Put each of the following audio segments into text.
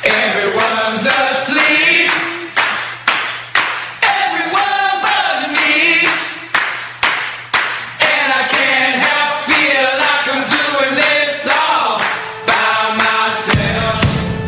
Everyone's asleep. Everyone but me. And I can't help feel like I'm doing this all by myself.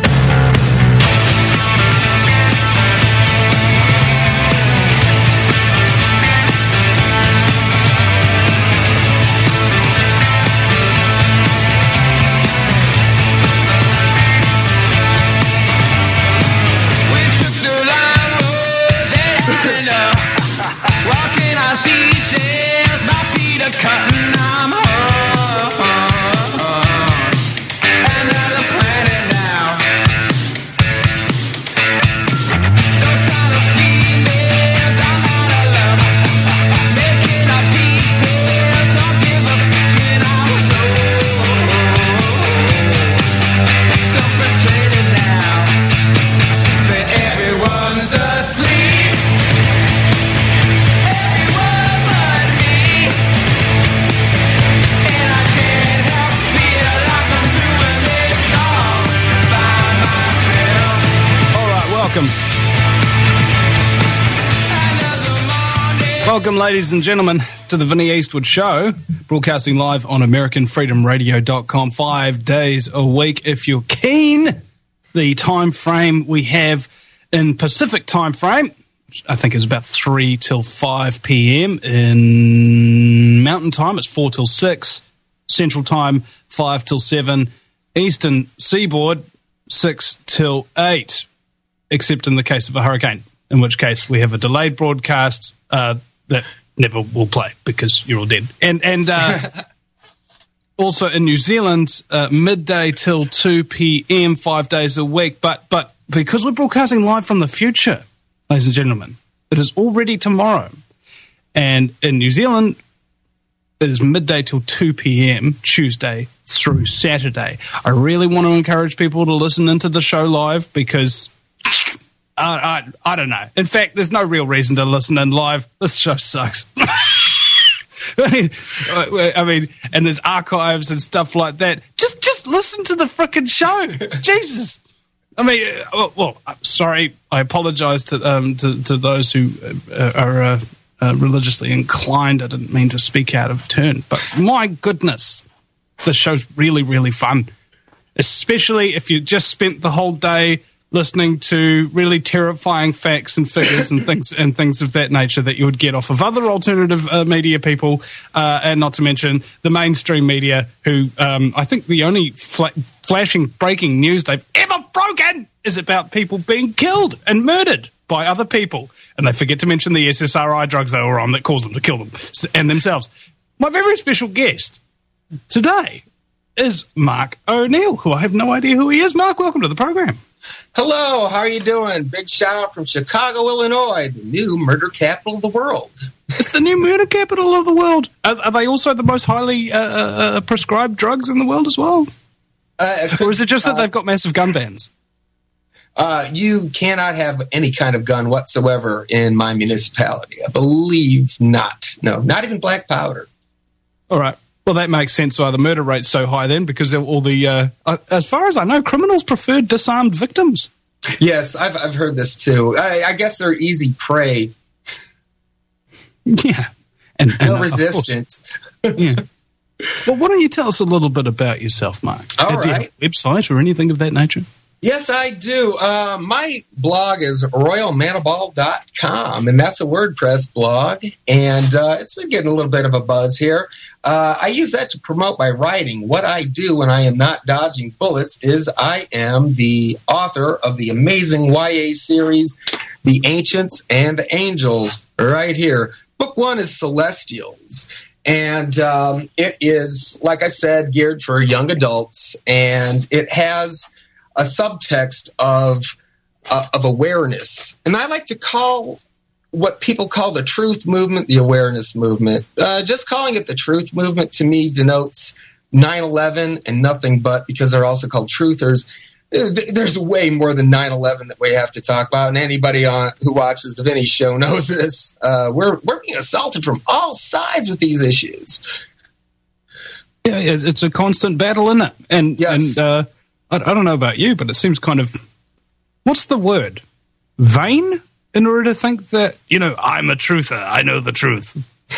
We took the long road that I know. Walking on seashells, my feet are cutting. I'm on another planet now. Those are the females I'm out of love, making up details. Don't give a fuck, and I'm so frustrated now that everyone's asleep. Everyone but me. And I can't help feel like I'm doing this all by myself. All right, welcome. Another morning. Welcome, ladies and gentlemen, to the Vinnie Eastwood Show, broadcasting live on AmericanFreedomRadio.com 5 days a week. If you're keen, the time frame we have in Pacific time frame, which I think is about 3 till 5 p.m. In Mountain Time, it's 4 till 6. Central Time, 5 till 7. Eastern Seaboard, 6 till 8. Except in the case of a hurricane, in which case we have a delayed broadcast that never will play because you're all dead. And also in New Zealand, midday till 2 p.m., 5 days a week. But because we're broadcasting live from the future, ladies and gentlemen, it is already tomorrow. And in New Zealand, it is midday till 2 p.m., Tuesday through Saturday. I really want to encourage people to listen into the show live because I don't know. In fact, there's no real reason to listen in live. This show sucks. I mean, and there's archives and stuff like that. Just listen to the frickin' show. Jesus. I mean, well, sorry. I apologize to those who are religiously inclined. I didn't mean to speak out of turn, but my goodness, the show's really, really fun. Especially if you just spent the whole day listening to really terrifying facts and figures and things of that nature that you would get off of other alternative media people, and not to mention the mainstream media, who I think the only flashing breaking news they've ever broken is about people being killed and murdered by other people, and they forget to mention the SSRI drugs they were on that caused them to kill them and themselves. My very special guest today is Mark O'Neill, who I have no idea who he is. Mark, welcome to the program. Hello, how are you doing? Big shout out from Chicago, Illinois, the new murder capital of the world. It's the new murder capital of the world. Are they also the most highly prescribed drugs in the world as well? Or is it just that they've got massive gun bans? You cannot have any kind of gun whatsoever in my municipality. I believe not. No, not even black powder. All right. Well, that makes sense why the murder rate's so high then, because all the, as far as I know, criminals prefer disarmed victims. Yes, I've heard this too. I guess they're easy prey. Yeah. And no resistance. Yeah. Well, why don't you tell us a little bit about yourself, Mark? All Do you have right. a website or anything of that nature? Yes, I do. My blog is royalmanibal.com, and that's a WordPress blog, and it's been getting a little bit of a buzz here. I use that to promote my writing. What I do when I am not dodging bullets is I am the author of the amazing YA series, The Ancients and the Angels, right here. Book 1 is Celestials. And it is, like I said, geared for young adults, and it has a subtext of awareness. And I like to call what people call the truth movement the awareness movement. Just calling it the truth movement to me denotes 9/11 and nothing but, because they're also called truthers. There's way more than 9/11 that we have to talk about, and anybody who watches the Vinny Show knows this. We're being assaulted from all sides with these issues. Yeah, it's a constant battle, isn't it? And yes. I don't know about you, but it seems kind of what's the word? Vain? In order to think that, I'm a truther, I know the truth.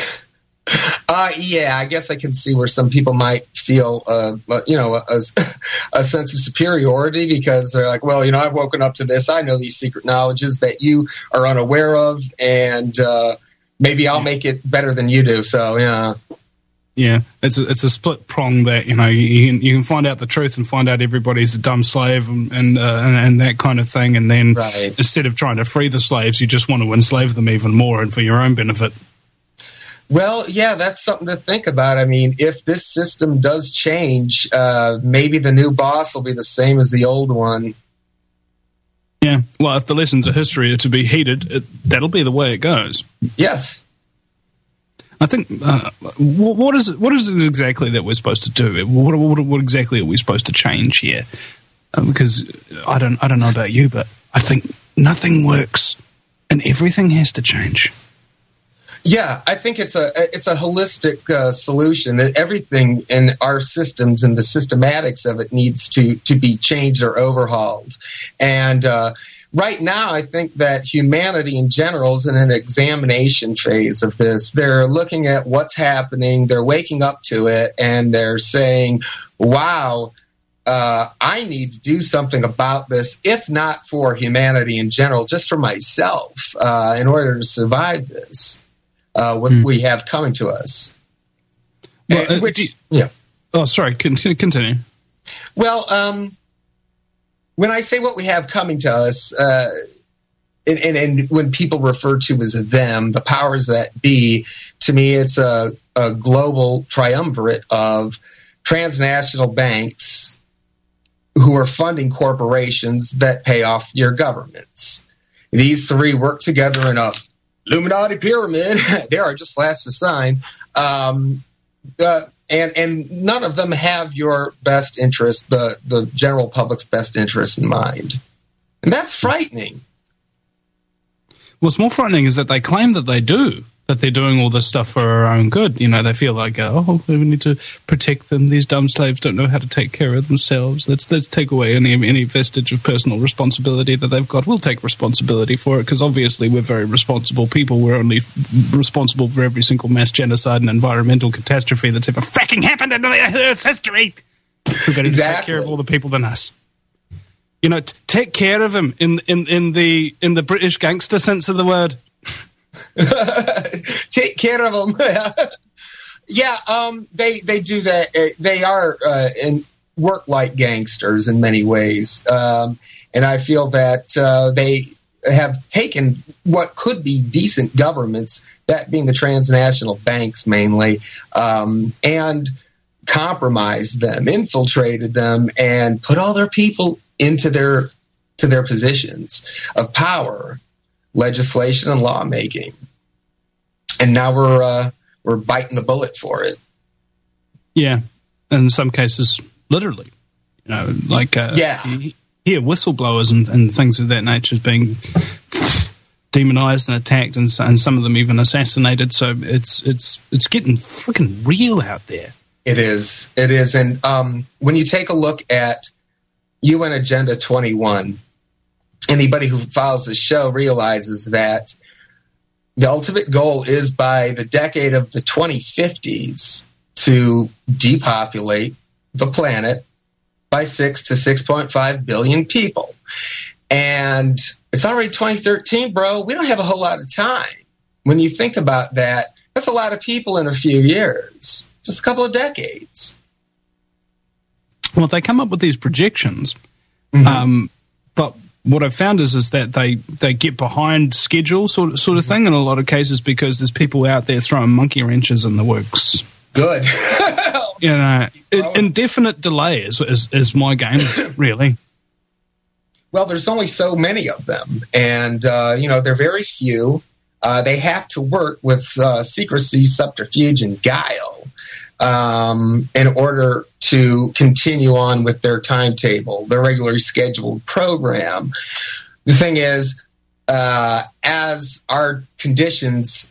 Yeah, I guess I can see where some people might feel, a sense of superiority because they're like, well, I've woken up to this. I know these secret knowledges that you are unaware of, and maybe I'll make it better than you do. So, yeah. Yeah, it's a split prong that you can find out the truth and find out everybody's a dumb slave and that kind of thing, and then instead of trying to free the slaves, you just want to enslave them even more and for your own benefit. Well, yeah, that's something to think about. I mean, if this system does change, maybe the new boss will be the same as the old one. Yeah, well, if the lessons of history are to be heeded, that'll be the way it goes. Yes. I think what is it exactly that we're supposed to do? What exactly are we supposed to change here? Because I don't know about you, but I think nothing works, and everything has to change. Yeah, I think it's a holistic solution. Everything in our systems and the systematics of it needs to be changed or overhauled, and. Right now, I think that humanity in general is in an examination phase of this. They're looking at what's happening, they're waking up to it, and they're saying, wow, I need to do something about this, if not for humanity in general, just for myself, in order to survive this, what we have coming to us. Well, Oh, sorry, continue. Well, when I say what we have coming to us, and when people refer to as them, the powers that be, to me it's a global triumvirate of transnational banks who are funding corporations that pay off your governments. These three work together in a Illuminati pyramid. They are just flash the sign. And none of them have your best interest, the general public's best interest in mind. And that's frightening. What's more frightening is that they claim that they do, that they're doing all this stuff for our own good. They feel like, we need to protect them. These dumb slaves don't know how to take care of themselves. Let's take away any vestige of personal responsibility that they've got. We'll take responsibility for it because obviously we're very responsible people. We're only responsible for every single mass genocide and environmental catastrophe that's ever fracking happened in Earth's history. We're going to take care of all the people than us. Take care of them in the British gangster sense of the word. Take care of them. Yeah, they do that. They are and work like gangsters in many ways, and I feel that they have taken what could be decent governments, that being the transnational banks mainly, and compromised them, infiltrated them, and put all their people into their positions of power, legislation and lawmaking, and now we're biting the bullet for it. Yeah, in some cases, literally, whistleblowers and things of that nature being demonized and attacked, and some of them even assassinated. So it's getting freaking real out there. It is, and when you take a look at UN Agenda 21. Anybody who follows the show realizes that the ultimate goal is by the decade of the 2050s to depopulate the planet by 6 to 6.5 billion people. And it's already 2013, bro. We don't have a whole lot of time. When you think about that, that's a lot of people in a few years, just a couple of decades. Well, they come up with these projections, but what I've found is that they get behind schedule sort of thing in a lot of cases because there's people out there throwing monkey wrenches in the works. Good. Indefinite delay is my game, really. Well, there's only so many of them, and they're very few. They have to work with secrecy, subterfuge, and guile in order to continue on with their timetable, their regularly scheduled program. The thing is, as our conditions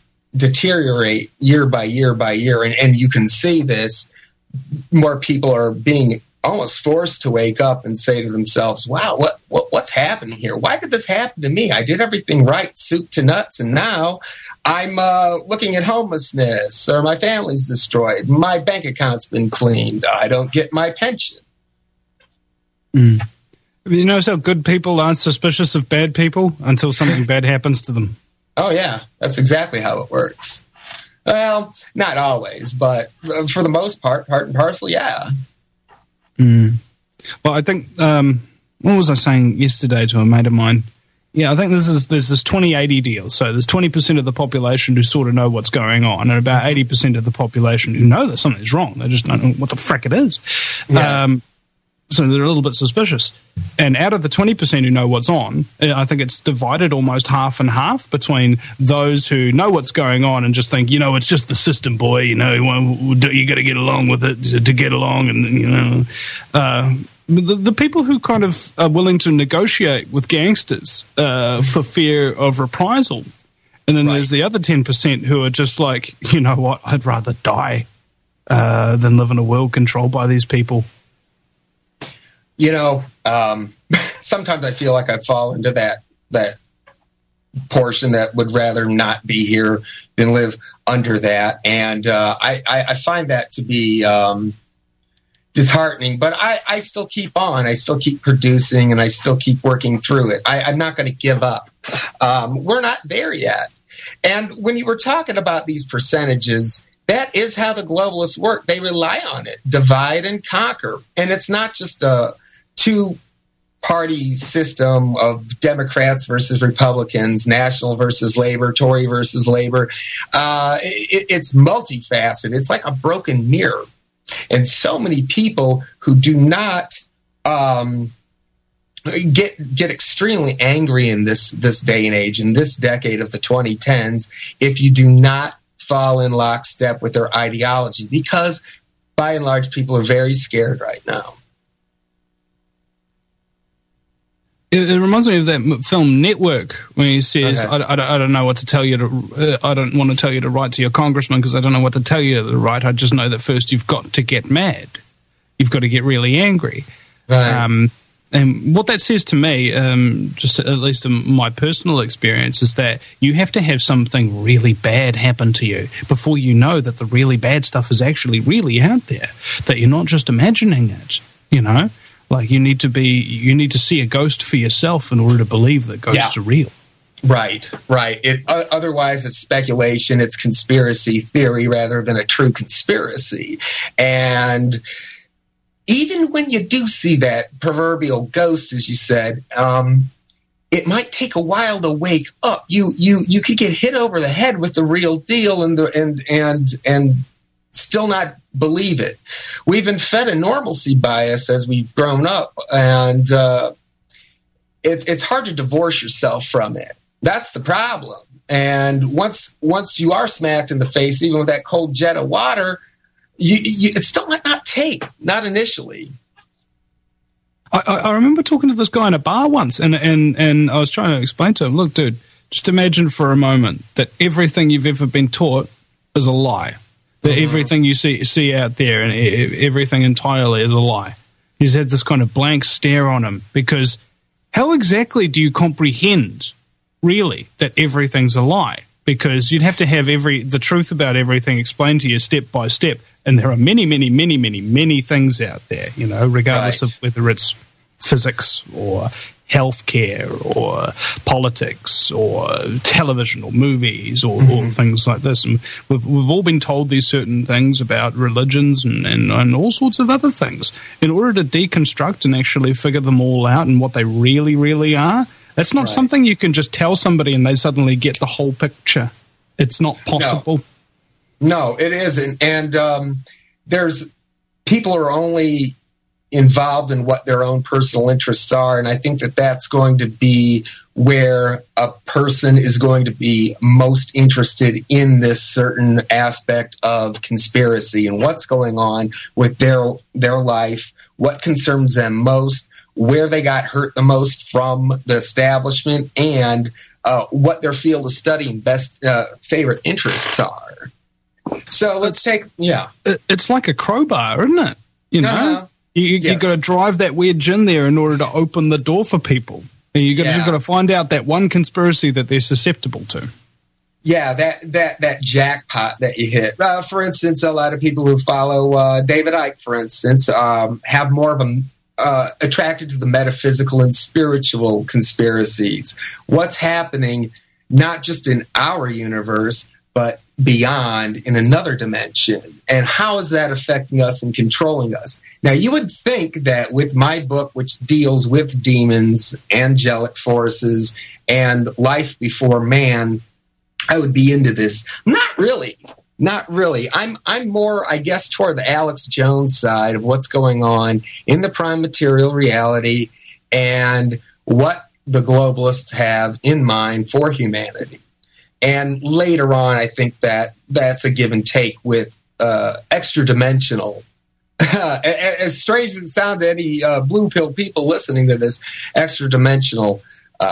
deteriorate year by year by year, and you can see this, more people are being almost forced to wake up and say to themselves, wow, what's happening here? Why did this happen to me? I did everything right, soup to nuts, and now I'm looking at homelessness, or my family's destroyed. My bank account's been cleaned. I don't get my pension. You notice how good people aren't suspicious of bad people until something bad happens to them? Oh, yeah. That's exactly how it works. Well, not always, but for the most part and parcel, yeah. Well, I think, what was I saying yesterday to a mate of mine? Yeah, I think there's this 20-80 deal. So there's 20% of the population who sort of know what's going on, and about 80% of the population who know that something's wrong. They just don't know what the frick it is. Yeah. So they're a little bit suspicious. And out of the 20% who know what's on, I think it's divided almost half and half between those who know what's going on and just think, it's just the system, boy. You got to get along with it to get along. And, the people who kind of are willing to negotiate with gangsters for fear of reprisal. And then there's the other 10% who are just like, you know what, I'd rather die than live in a world controlled by these people. Sometimes I feel like I fall into that portion that would rather not be here than live under that. And I find that to be disheartening, but I still keep on. I still keep producing, and I still keep working through it. I'm not going to give up. We're not there yet. And when you were talking about these percentages, that is how the globalists work. They rely on it. Divide and conquer. And it's not just a two-party system of Democrats versus Republicans, National versus Labor, Tory versus Labor. It's multifaceted. It's like a broken mirror. And so many people who do not get extremely angry in this day and age, in this decade of the 2010s, if you do not fall in lockstep with their ideology, because by and large, people are very scared right now. It reminds me of that film Network, when he says, okay. I don't know what to tell you I don't want to tell you to write to your congressman because I don't know what to tell you to write. I just know that first you've got to get mad. You've got to get really angry. Right. And what that says to me, just at least in my personal experience, is that you have to have something really bad happen to you before you know that the really bad stuff is actually really out there, that you're not just imagining it, Like you need to see a ghost for yourself in order to believe that ghosts are real. Right. Otherwise, it's speculation. It's conspiracy theory rather than a true conspiracy. And even when you do see that proverbial ghost, as you said, it might take a while to wake up. You could get hit over the head with the real deal and still not believe it. We've been fed a normalcy bias as we've grown up, and it's hard to divorce yourself from it. That's the problem. And once you are smacked in the face, even with that cold jet of water, it still might not take, not initially. I remember talking to this guy in a bar once, and I was trying to explain to him, look, dude, just imagine for a moment that everything you've ever been taught is a lie. That everything you see out there and everything entirely is a lie. He's had this kind of blank stare on him, because how exactly do you comprehend, really, that everything's a lie? Because you'd have to have the truth about everything explained to you step by step. And there are many, many, many, many, many things out there, regardless of whether it's physics or healthcare or politics or television or movies or things like this. And we've all been told these certain things about religions and all sorts of other things. In order to deconstruct and actually figure them all out and what they really, really are, that's not something you can just tell somebody and they suddenly get the whole picture. It's not possible. No, it isn't. And there's people are only involved in what their own personal interests are. And I think that that's going to be where a person is going to be most interested in this certain aspect of conspiracy and what's going on with their life, what concerns them most, where they got hurt the most from the establishment, and what their field of study and best favorite interests are. So let's take, It's like a crowbar, isn't it? You've got to drive that wedge in there in order to open the door for people. And you've got to find out that one conspiracy that they're susceptible to. Yeah, that jackpot that you hit. For instance, a lot of people who follow David Icke, for instance, have more of a attracted to the metaphysical and spiritual conspiracies. What's happening not just in our universe, but beyond in another dimension. And how is that affecting us and controlling us? Now, you would think that with my book, which deals with demons, angelic forces, and life before man, I would be into this. Not really. I'm more, I guess, toward the Alex Jones side of what's going on in the prime material reality and what the globalists have in mind for humanity. And later on, I think that that's a give and take with extra-dimensional. As strange as it sounds to any blue pill people listening to this, extra-dimensional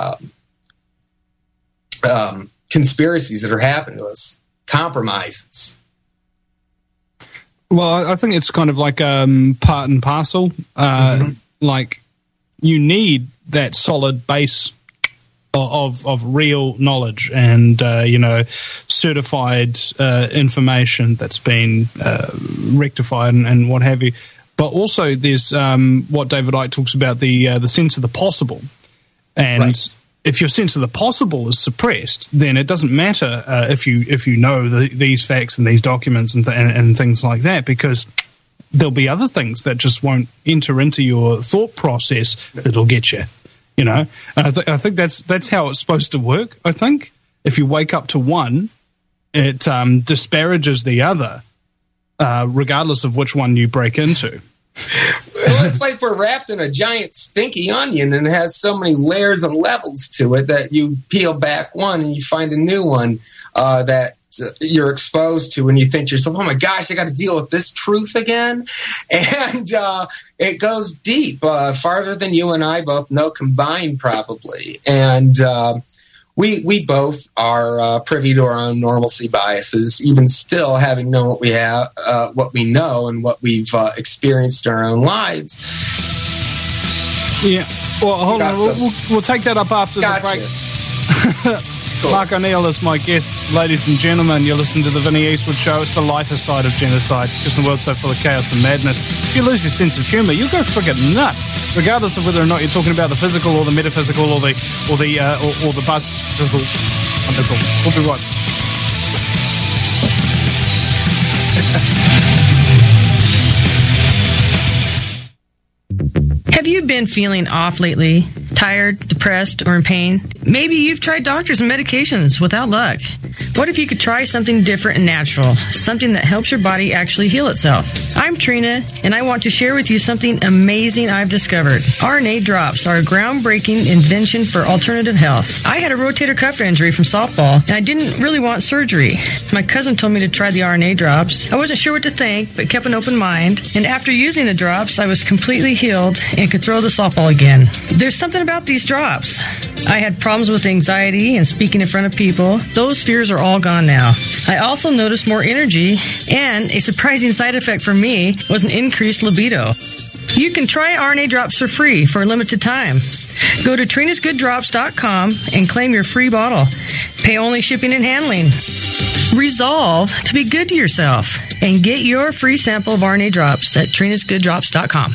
conspiracies that are happening to us, compromises. Well, I think it's kind of like part and parcel. Like, you need that solid base of real knowledge and certified information that's been rectified and what have you. But also, there's what David Icke talks about, the sense of the possible. And if your sense of the possible is suppressed, then it doesn't matter if you know these facts and these documents and things like that, because there'll be other things that just won't enter into your thought process that'll get you. And I think that's how it's supposed to work. I think if you wake up to one, it disparages the other, regardless of which one you break into. Well, it's like we're wrapped in a giant stinky onion, and it has so many layers and levels to it that you peel back one and you find a new one that you're exposed to, and you think to yourself, oh my gosh, I got to deal with this truth again. And it goes deep, farther than you and I both know combined, probably. And we both are privy to our own normalcy biases, even still having known what we have, what we know, and what we've experienced in our own lives. Yeah. Well, hold on. We'll take that up after the break. Cool. Mark O'Neill is my guest. Ladies and gentlemen, you're listening to the Vinnie Eastwood Show. It's the lighter side of genocide, because the world's so full of chaos and madness. If you lose your sense of humour, you'll go friggin' nuts, regardless of whether or not you're talking about the physical or the metaphysical or the buzz. We'll be right. Have you been feeling off lately? Tired, depressed, or in pain? Maybe you've tried doctors and medications without luck. What if you could try something different and natural? Something that helps your body actually heal itself. I'm Trina, and I want to share with you something amazing I've discovered. RNA drops are a groundbreaking invention for alternative health. I had a rotator cuff injury from softball, and I didn't really want surgery. My cousin told me to try the RNA drops. I wasn't sure what to think, but kept an open mind. And after using the drops, I was completely healed and could throw the softball again. There's something about these drops. I had problems with anxiety and speaking in front of people. Those fears are all gone now. I also noticed more energy, and a surprising side effect for me was an increased libido. You can try RNA drops for free for a limited time. Go to trinasgooddrops.com and claim your free bottle. Pay only shipping and handling. Resolve to be good to yourself and get your free sample of RNA drops at trinasgooddrops.com.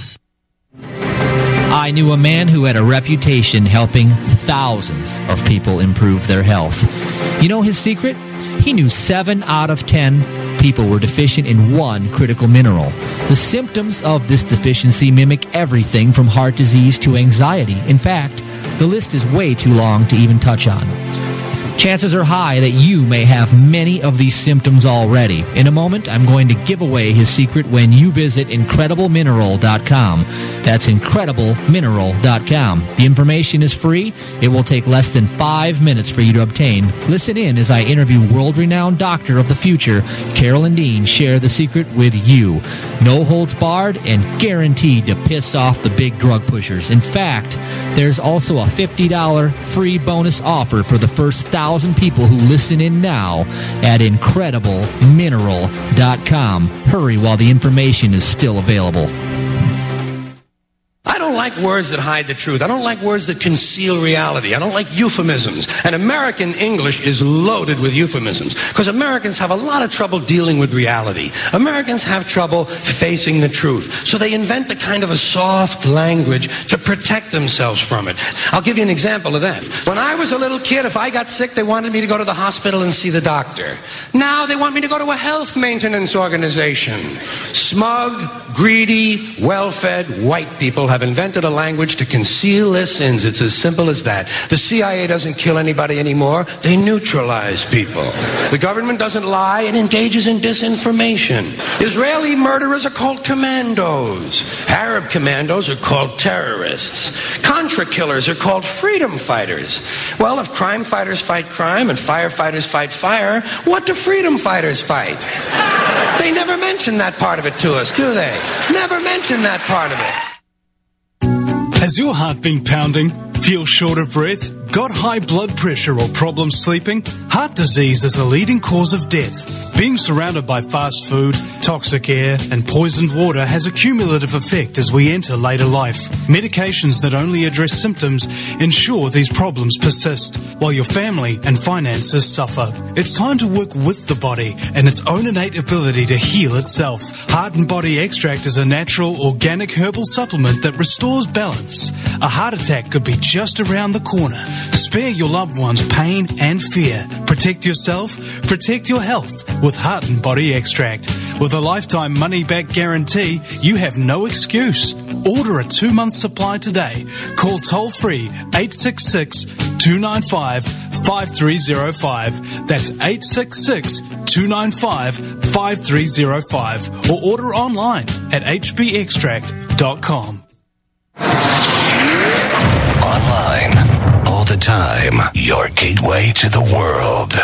I knew a man who had a reputation helping thousands of people improve their health. You know his secret? He knew 7 out of 10 people were deficient in one critical mineral. The symptoms of this deficiency mimic everything from heart disease to anxiety. In fact, the list is way too long to even touch on. Chances are high that you may have many of these symptoms already. In a moment, I'm going to give away his secret when you visit IncredibleMineral.com. That's IncredibleMineral.com. The information is free. It will take less than 5 minutes for you to obtain. Listen in as I interview world-renowned doctor of the future, Carolyn Dean, share the secret with you. No holds barred and guaranteed to piss off the big drug pushers. In fact, there's also a $50 free bonus offer for the first 1,000 people who listen in now at IncredibleMineral.com. Hurry while the information is still available. don't like words that hide the truth. I don't like words that conceal reality. I don't like euphemisms. And American English is loaded with euphemisms because Americans have a lot of trouble dealing with reality. Americans have trouble facing the truth. So they invent a kind of a soft language to protect themselves from it. I'll give you an example of that. When I was a little kid, if I got sick, they wanted me to go to the hospital and see the doctor. Now they want me to go to a health maintenance organization. Smug, greedy, well-fed white people have invented a language to conceal their sins. It's as simple as that. The CIA doesn't kill anybody anymore. They neutralize people. The government doesn't lie. It engages in disinformation. Israeli murderers are called commandos. Arab commandos are called terrorists. Contra killers are called freedom fighters. Well, if crime fighters fight crime and firefighters fight fire, what do freedom fighters fight? They never mention that part of it to us, do they? Never mention that part of it. Has your heart been pounding? Feel short of breath? Got high blood pressure or problems sleeping? Heart disease is a leading cause of death. Being surrounded by fast food, toxic air, and poisoned water has a cumulative effect as we enter later life. Medications that only address symptoms ensure these problems persist, while your family and finances suffer. It's time to work with the body and its own innate ability to heal itself. Heart and Body Extract is a natural, organic herbal supplement that restores balance. A heart attack could be just around the corner. Spare your loved ones pain and fear. Protect yourself, protect your health with Heart and Body Extract. With a lifetime money-back guarantee, you have no excuse. Order a 2-month supply today. Call toll-free 866-295-5305. That's 866-295-5305. Or order online at hbextract.com. Online, all the time, your gateway to the world.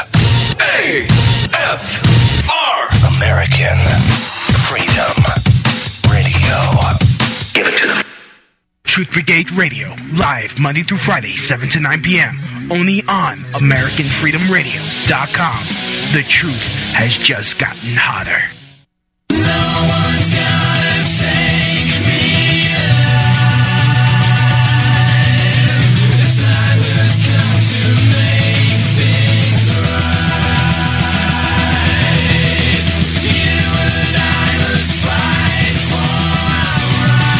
AFR! American Freedom Radio. Give it to them. Truth Brigade Radio, live Monday through Friday, 7 to 9 p.m. Only on AmericanFreedomRadio.com. The truth has just gotten hotter. No one's gonna take me alive. The time has come to make things right. You and I must fight for our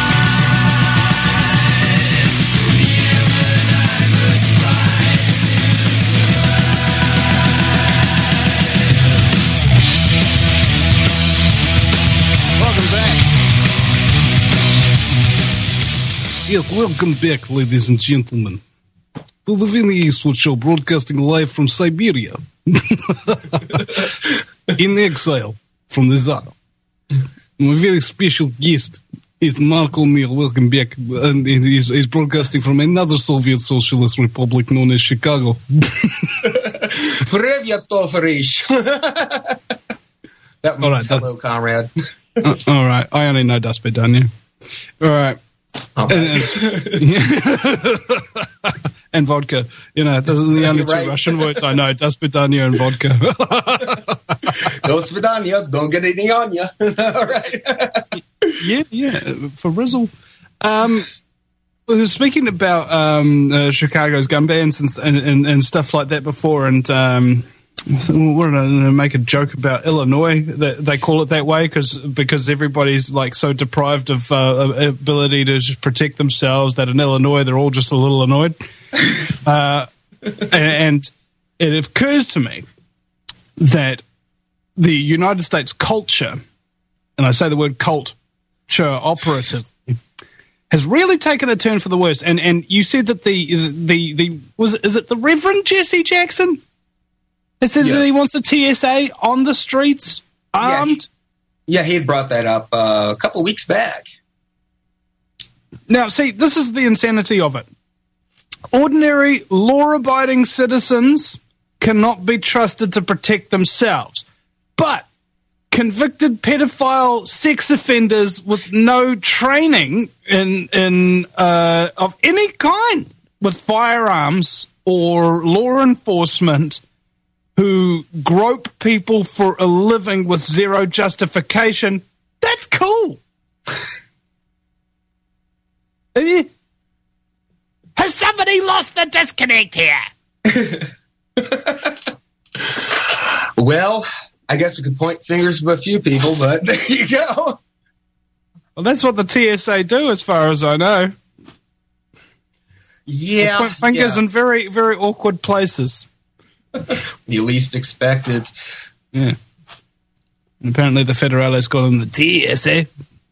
rights. You and I must fight to survive. Welcome back. Yes, welcome back, ladies and gentlemen, to the Vinny Eastwood Show, broadcasting live from Siberia. In exile from the Tsar. My very special guest is Mark O'Neill. Welcome back. And he's broadcasting from another Soviet Socialist Republic known as Chicago. Привет, товарищ. That All means right, hello, comrade. All right. I only know Das Bedanya. All right. And vodka. You know, those are the only two Right. Russian words I know. Das Bedanya and vodka. До свидания. Don't get any on ya. All right. Yeah, for Rizzle. We were speaking about Chicago's gun bans and stuff like that before, and what did I make a joke about Illinois? That they call it that way because everybody's like so deprived of ability to just protect themselves that in Illinois they're all just a little annoyed. And it occurs to me that the United States culture, and I say the word culture operatively, has really taken a turn for the worse. And you said that is it the Reverend Jesse Jackson? It said that he wants the TSA on the streets, armed. Yeah, he had brought that up a couple weeks back. Now, see, this is the insanity of it. Ordinary, law-abiding citizens cannot be trusted to protect themselves. But convicted pedophile sex offenders with no training in of any kind with firearms or law enforcement who grope people for a living with zero justification, that's cool. Has somebody lost the disconnect here? Well, I guess we could point fingers to a few people, but there you go. Well, that's what the TSA do, as far as I know. Yeah. They point fingers in very, very awkward places. You least expect it. Yeah. And apparently the Federales call them the TSA.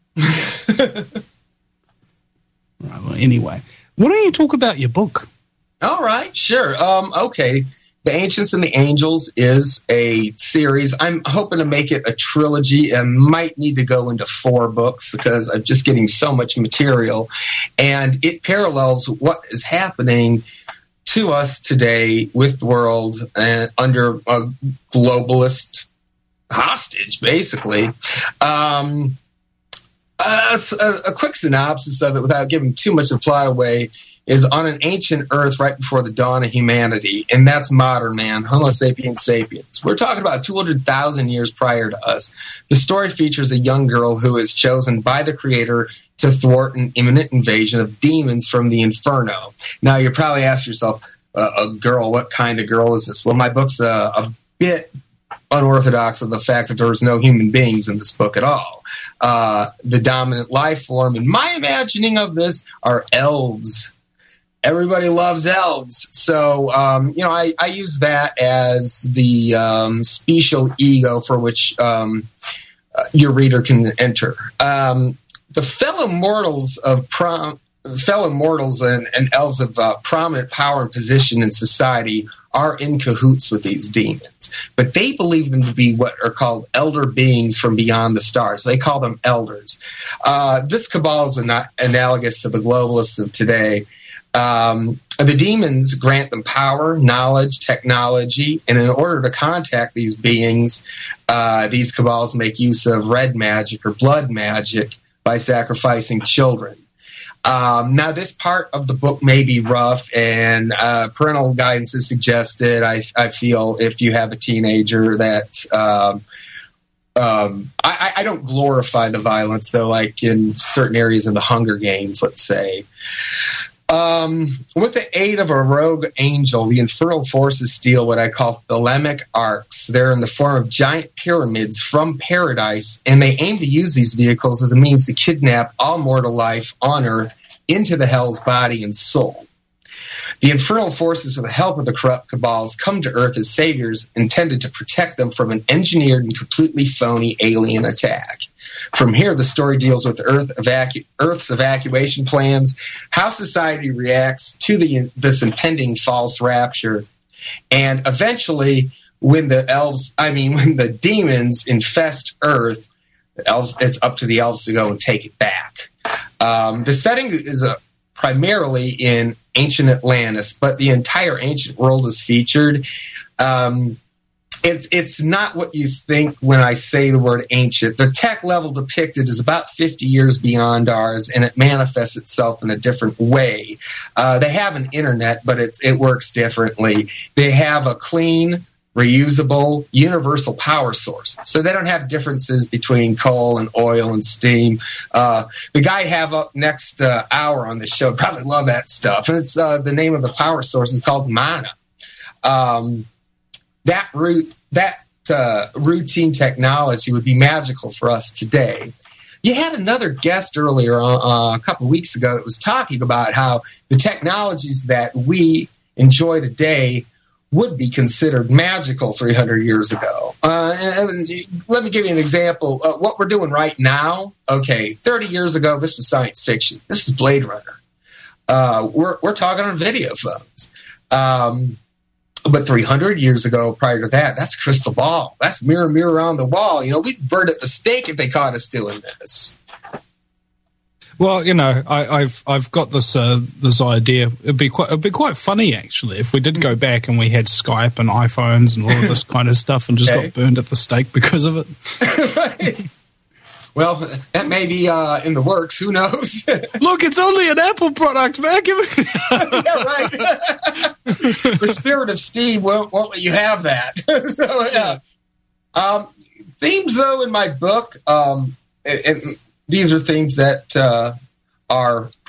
Right, well, anyway. Why don't you talk about your book? All right, sure. Okay. The Ancients and the Angels is a series. I'm hoping to make it a trilogy and might need to go into 4 books because I'm just getting so much material. And it parallels what is happening to us today with the world under a globalist hostage, basically. A quick synopsis of it without giving too much of the plot away is on an ancient Earth right before the dawn of humanity, and that's modern man, Homo sapiens sapiens. We're talking about 200,000 years prior to us. The story features a young girl who is chosen by the Creator to thwart an imminent invasion of demons from the Inferno. Now, you probably ask yourself, a girl, what kind of girl is this? Well, my book's a bit unorthodox of the fact that there's no human beings in this book at all. The dominant life form, in my imagining of this, are elves. Everybody loves elves. So, I use that as the special ego for which your reader can enter. The fellow mortals and elves of prominent power and position in society are in cahoots with these demons, but they believe them to be what are called elder beings from beyond the stars. They call them elders. This cabal is analogous to the globalists of today. The demons grant them power, knowledge, technology, and in order to contact these beings, these cabals make use of red magic or blood magic by sacrificing children. Now, this part of the book may be rough, and parental guidance is suggested. I feel if you have a teenager that I don't glorify the violence, though, like in certain areas in the Hunger Games, let's say. With the aid of a rogue angel, the infernal forces steal what I call thelemic arcs. They're in the form of giant pyramids from paradise, and they aim to use these vehicles as a means to kidnap all mortal life on Earth into the hell's body and soul. The infernal forces, with the help of the corrupt cabals, come to Earth as saviors intended to protect them from an engineered and completely phony alien attack. From here, the story deals with Earth's evacuation plans, how society reacts to this impending false rapture, and eventually, when the demons infest Earth, it's up to the elves to go and take it back. The setting is primarily in ancient Atlantis, but the entire ancient world is featured. It's not what you think when I say the word ancient. The tech level depicted is about 50 years beyond ours, and it manifests itself in a different way. They have an internet, but it works differently. They have a clean, reusable, universal power source. So they don't have differences between coal and oil and steam. The guy I have up next hour on the show probably love that stuff. And it's the name of the power source is called mana. That routine technology would be magical for us today. You had another guest earlier a couple of weeks ago that was talking about how the technologies that we enjoy today would be considered magical 300 years ago. And let me give you an example. What we're doing right now, 30 years ago, this was science fiction. This is Blade Runner. We're talking on video phones. But 300 years ago, prior to that, that's crystal ball. That's mirror, mirror on the wall. We'd burn at the stake if they caught us doing this. Well, I've got this idea. It'd be quite funny actually if we did go back and we had Skype and iPhones and all of this kind of stuff and just got burned at the stake because of it. Right. Well, that may be in the works. Who knows? Look, it's only an Apple product, man. Yeah, right. The spirit of Steve won't let you have that. So, yeah. Themes, though, in my book, these are themes that are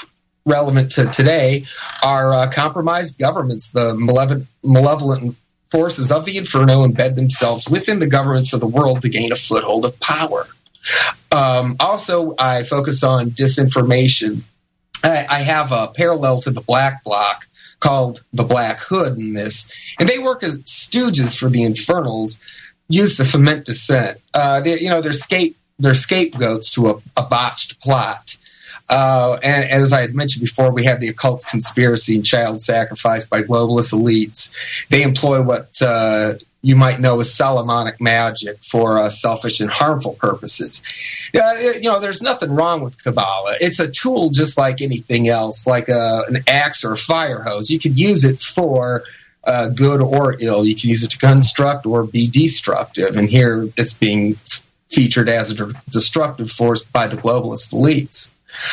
relevant to today are compromised governments. The malevolent forces of the Inferno embed themselves within the governments of the world to gain a foothold of power. Also, I focus on disinformation. I have a parallel to the Black Bloc called the Black Hood in this, and they work as stooges for the Infernals, used to foment dissent. They're scapegoats to a botched plot. And as I had mentioned before, we have the occult conspiracy and child sacrifice by globalist elites. They employ what you might know as Solomonic magic for selfish and harmful purposes. There's nothing wrong with Kabbalah. It's a tool just like anything else, like an axe or a fire hose. You can use it for good or ill. You can use it to construct or be destructive. And here it's being featured as a destructive force by the globalist elites.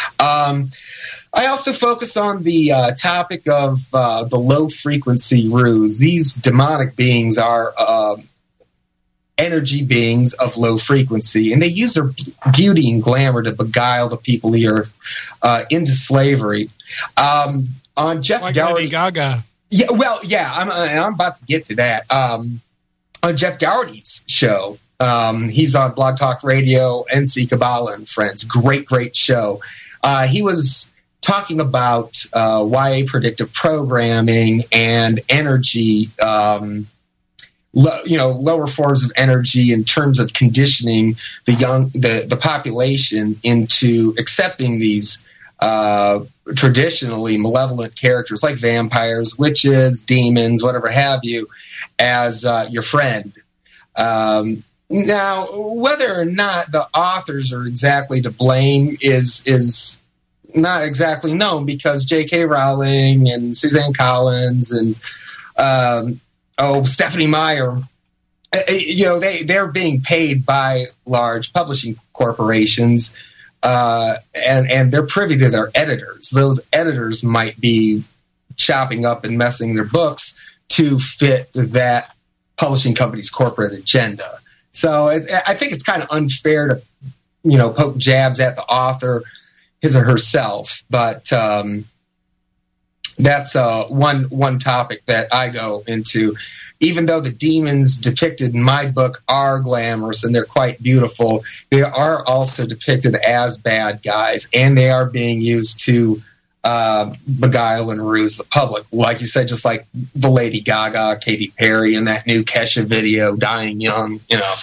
I also focus on the topic of the low-frequency ruse. These demonic beings are energy beings of low frequency, and they use their beauty and glamour to beguile the people of the earth into slavery. On Jeff like Dougherty, Lady Gaga. Yeah, well, yeah, I'm about to get to that. On Jeff Dougherty's show, he's on Blog Talk Radio, NC Kabbalah and Friends. Great show. He was talking about YA predictive programming and energy, lower forms of energy in terms of conditioning the population into accepting these traditionally malevolent characters like vampires, witches, demons, whatever have you, as your friend. Now, whether or not the authors are exactly to blame is not exactly known, because J.K. Rowling and Suzanne Collins and Stephanie Meyer, they're being paid by large publishing corporations, and they're privy to their editors. Those editors might be chopping up and messing their books to fit that publishing company's corporate agenda. So I think it's kind of unfair to, poke jabs at the author, his or herself. But that's one topic that I go into. Even though the demons depicted in my book are glamorous and they're quite beautiful, they are also depicted as bad guys, and they are being used to beguile and ruse the public. Like you said, just like the Lady Gaga, Katy Perry, and that new Kesha video, Dying Young,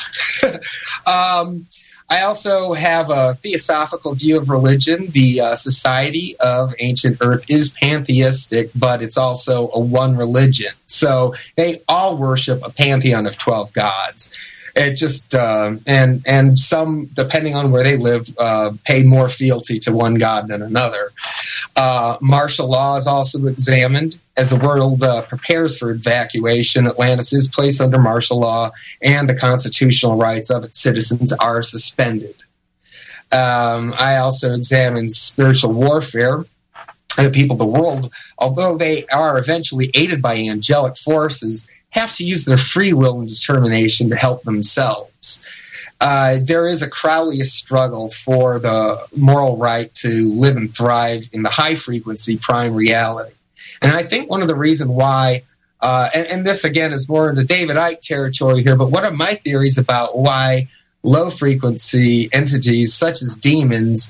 I also have a theosophical view of religion. The Society of Ancient Earth is pantheistic, but it's also a one religion. So they all worship a pantheon of 12 gods. It just and some, depending on where they live, pay more fealty to one god than another. Martial law is also examined. As the world prepares for evacuation, Atlantis is placed under martial law, and the constitutional rights of its citizens are suspended. I also examine spiritual warfare. The people of the world, although they are eventually aided by angelic forces, have to use their free will and determination to help themselves. There is a Crowleyist struggle for the moral right to live and thrive in the high-frequency prime reality. And I think one of the reasons why, and this again is more into David Icke territory here, but one of my theories about why low-frequency entities such as demons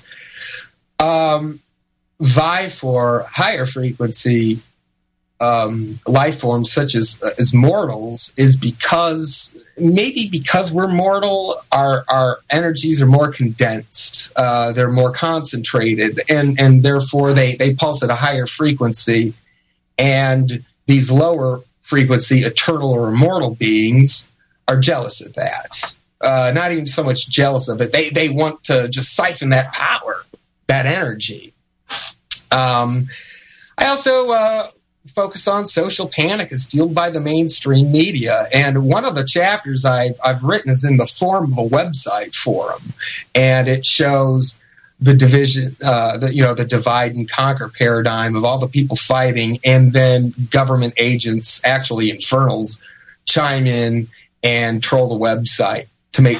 vie for higher-frequency life forms such as mortals is because we're mortal, our energies are more condensed, they're more concentrated, and therefore they pulse at a higher frequency. And these lower frequency eternal or immortal beings are jealous of that. Not even so much jealous of it. They want to just siphon that power, that energy. I also focus on social panic as fueled by the mainstream media. And one of the chapters I've written is in the form of a website forum. And it shows the division, the divide and conquer paradigm of all the people fighting, and then government agents, actually infernals, chime in and troll the website to make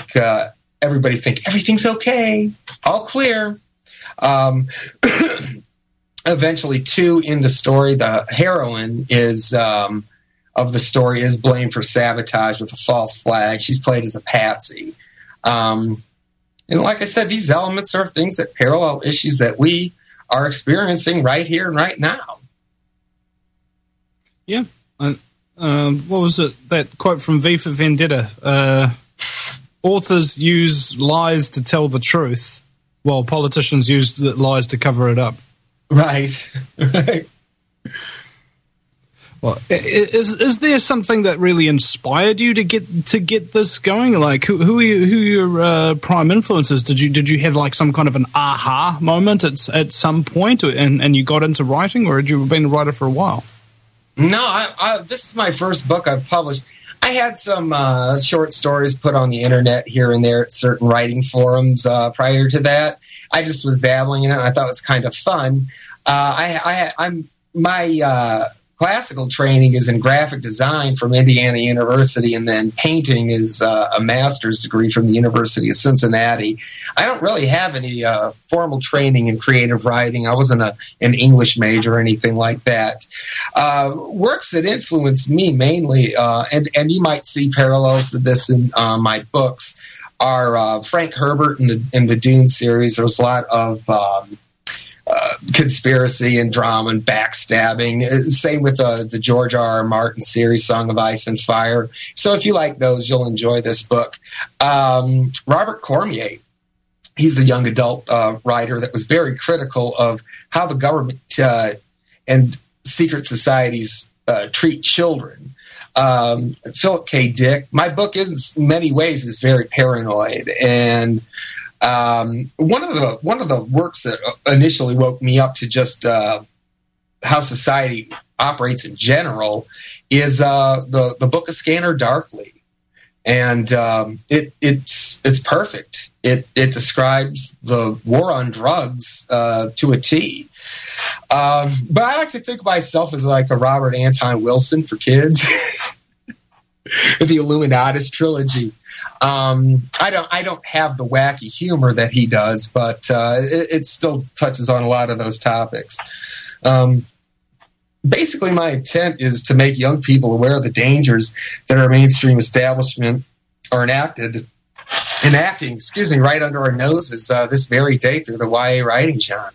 everybody think everything's okay, all clear. eventually, too, in the story, the heroine is of the story is blamed for sabotage with a false flag. She's played as a patsy. And like I said, these elements are things that parallel issues that we are experiencing right here and right now. Yeah. What was it? That quote from V for Vendetta. Authors use lies to tell the truth, while politicians use the lies to cover it up. Right. Well, is there something that really inspired you to get this going? Like, who are your prime influences? Did you have like some kind of an aha moment at some point, and you got into writing, or had you been a writer for a while? No, this is my first book I've published. I had some short stories put on the internet here and there at certain writing forums prior to that. I just was dabbling in it, and I thought it was kind of fun. My classical training is in graphic design from Indiana University, and then painting is a master's degree from the University of Cincinnati. I don't really have any formal training in creative writing. I wasn't an English major or anything like that. Works that influenced me mainly, and you might see parallels to this in my books, are Frank Herbert in the Dune series. There was a lot of conspiracy and drama and backstabbing. Same with the George R.R. Martin series, Song of Ice and Fire. So if you like those, you'll enjoy this book. Robert Cormier, he's a young adult writer that was very critical of how the government and secret societies treat children. Philip K. Dick. My book, in many ways, is very paranoid, and one of the works that initially woke me up to just how society operates in general is the book of Scanner Darkly, and it's perfect. It describes the war on drugs to a T. But I like to think of myself as like a Robert Anton Wilson for kids. The Illuminatus trilogy. I don't have the wacky humor that he does, but it still touches on a lot of those topics. Basically, my intent is to make young people aware of the dangers that our mainstream establishment are enacting, right under our noses this very day through the YA writing genre.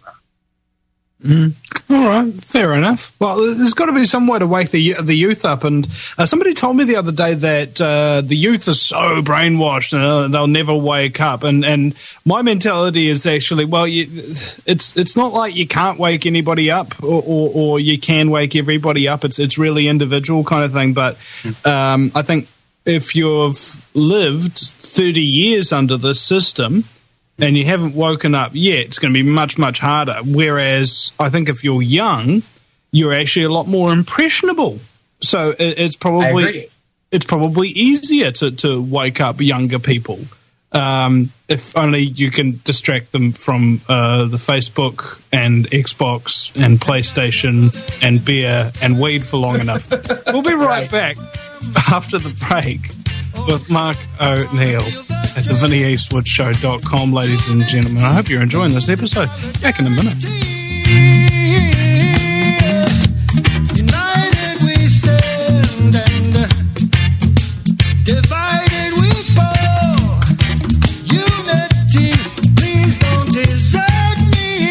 All right, fair enough. Well, there's got to be some way to wake the youth up, and somebody told me the other day that the youth are so brainwashed they'll never wake up. And my mentality is actually, well, it's not like you can't wake anybody up, or you can wake everybody up. It's really individual kind of thing. But I think if you've lived 30 years under this system and you haven't woken up yet, it's going to be much, much harder. Whereas I think if you're young, you're actually a lot more impressionable. So it's probably easier to wake up younger people. If only you can distract them from the Facebook and Xbox and PlayStation and beer and weed for long enough. We'll be right back after the break with Mark O'Neill at the VinnyEastwoodShow.com, ladies and gentlemen. I hope you're enjoying this episode. Back in a minute. United we stand and divided we fall. Unity, please don't desert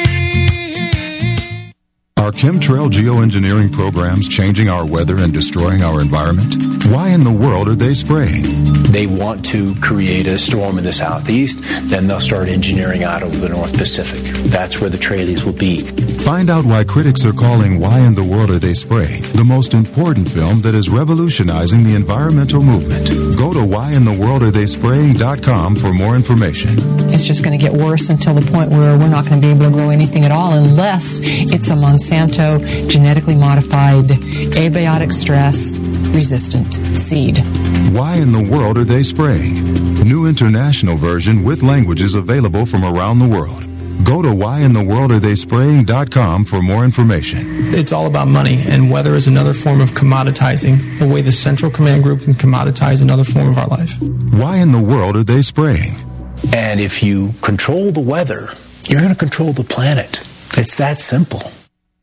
me. Are chemtrail geoengineering programs changing our weather and destroying our environment? Why in the world are they spraying? They want to create a storm in the southeast, then they'll start engineering out over the North Pacific. That's where the trailies will be. Find out why critics are calling Why in the World Are They Spraying the most important film that is revolutionizing the environmental movement. Go to whyintheworldaretheyspraying.com for more information. It's just going to get worse until the point where we're not going to be able to grow anything at all unless it's a Monsanto genetically modified abiotic stress resistant seed. Why in the World Are They Spraying? New international version with languages available from around the world. Go to whyintheworldaretheyspraying.com for more information. It's all about money, and weather is another form of commoditizing, the way the Central Command Group can commoditize another form of our life. Why in the world are they spraying? And if you control the weather, you're going to control the planet. It's that simple.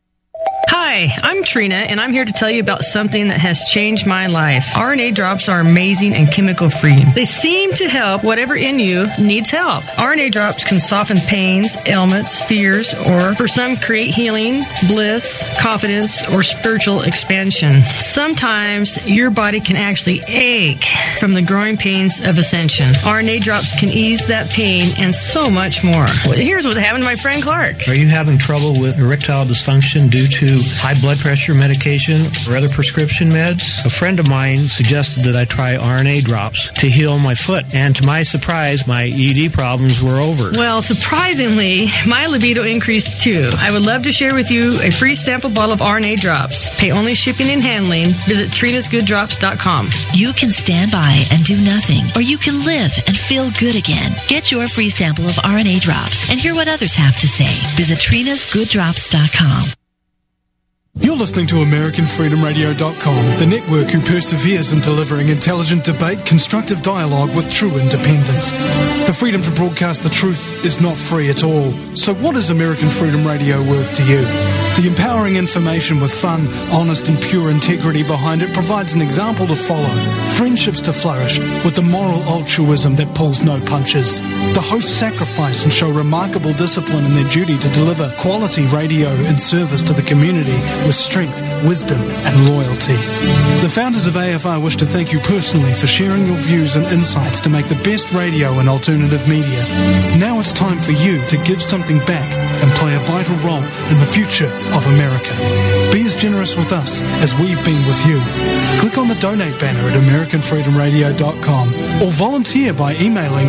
Hi, I'm Trina, and I'm here to tell you about something that has changed my life. RNA drops are amazing and chemical-free. They seem to help whatever in you needs help. RNA drops can soften pains, ailments, fears, or for some create healing, bliss, confidence, or spiritual expansion. Sometimes your body can actually ache from the growing pains of ascension. RNA drops can ease that pain and so much more. Well, here's what happened to my friend Clark. Are you having trouble with erectile dysfunction due to high blood pressure medication or other prescription meds? A friend of mine suggested that I try RNA drops to heal my foot, and to my surprise, my ED problems were over. Well, surprisingly, my libido increased too. I would love to share with you a free sample bottle of RNA drops. Pay only shipping and handling. Visit TrinasGoodDrops.com. You can stand by and do nothing, or you can live and feel good again. Get your free sample of RNA drops and hear what others have to say. Visit TrinasGoodDrops.com. You're listening to AmericanFreedomRadio.com, the network who perseveres in delivering intelligent debate, constructive dialogue with true independence. The freedom to broadcast the truth is not free at all. So what is American Freedom Radio worth to you? The empowering information with fun, honest and pure integrity behind it provides an example to follow, friendships to flourish, with the moral altruism that pulls no punches. The hosts sacrifice and show remarkable discipline in their duty to deliver quality radio and service to the community with strength, wisdom and loyalty. The founders of AFR wish to thank you personally for sharing your views and insights to make the best radio and alternative media. Now it's time for you to give something back and play a vital role in the future of America. Be as generous with us as we've been with you. Click on the donate banner at AmericanFreedomRadio.com or volunteer by emailing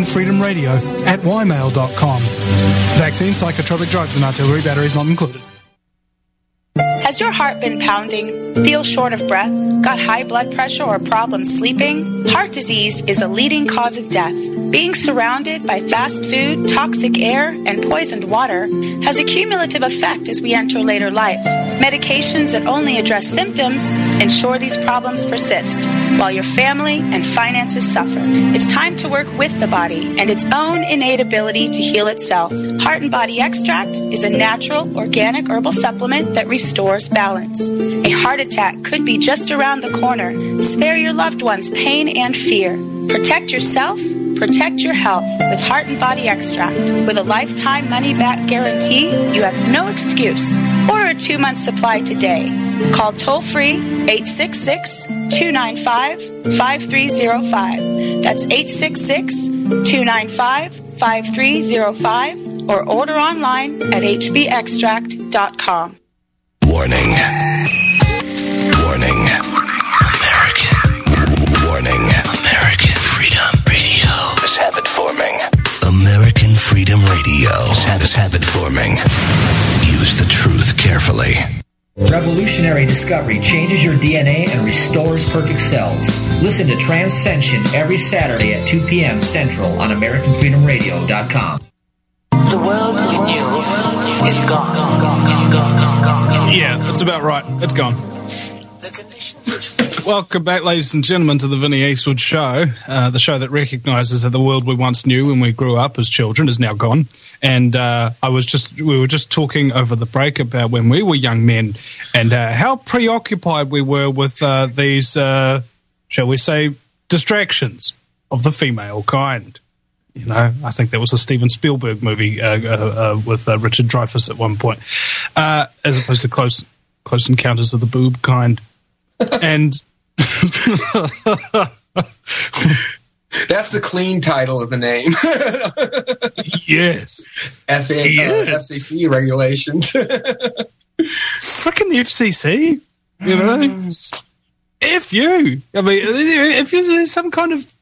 AmericanFreedomRadio@ymail.com. Vaccine, psychotropic drugs and artillery batteries not included. Has your heart been pounding? Feel short of breath? Got high blood pressure or problems sleeping? Heart disease is a leading cause of death. Being surrounded by fast food, toxic air, and poisoned water has a cumulative effect as we enter later life. Medications that only address symptoms ensure these problems persist, while your family and finances suffer. It's time to work with the body and its own innate ability to heal itself. Heart and Body Extract is a natural, organic herbal supplement that restores balance. A heart attack could be just around the corner. Spare your loved ones pain and fear. Protect yourself. Protect your health with Heart and Body Extract. With a lifetime money-back guarantee, you have no excuse. Order a 2-month supply today. Call toll-free 866-295-5305. That's 866-295-5305. Or order online at hbextract.com. Warning. Warning. American. Warning. American Freedom Radio is habit forming. American Freedom Radio is habit forming. Use the truth carefully. Revolutionary discovery changes your DNA and restores perfect cells. Listen to Transcension every Saturday at 2 p.m. Central on AmericanFreedomRadio.com. The world we knew is gone. Yeah, that's about right. It's gone. Welcome back, ladies and gentlemen, to the Vinnie Eastwood Show, the show that recognises that the world we once knew when we grew up as children is now gone. And we were just talking over the break about when we were young men and how preoccupied we were with these, shall we say, distractions of the female kind. You know, I think that was a Steven Spielberg movie with Richard Dreyfuss at one point, as opposed to Close Encounters of the Boob kind. And that's the clean title of the name. Yes. FCC regulations. Frickin' FCC, you know? F you. I mean, if there's some kind of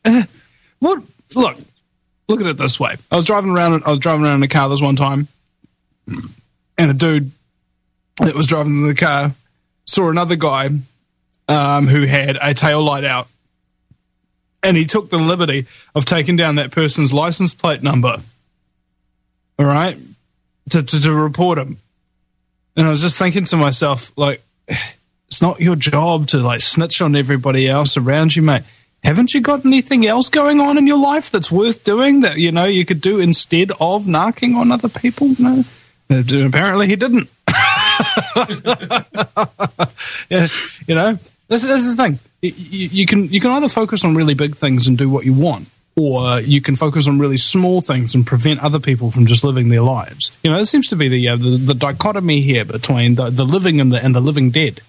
look at it this way. I was driving around in a car this one time, and a dude that was driving in the car saw another guy who had a tail light out, and he took the liberty of taking down that person's license plate number, all right, to report him. And I was just thinking to myself, like, it's not your job to, like, snitch on everybody else around you, mate. Haven't you got anything else going on in your life that's worth doing that, you know, you could do instead of narking on other people? No. Apparently he didn't. Yeah, you know, this is the thing. You can either focus on really big things and do what you want, or you can focus on really small things and prevent other people from just living their lives. You know, there seems to be the dichotomy here between the living and the living dead.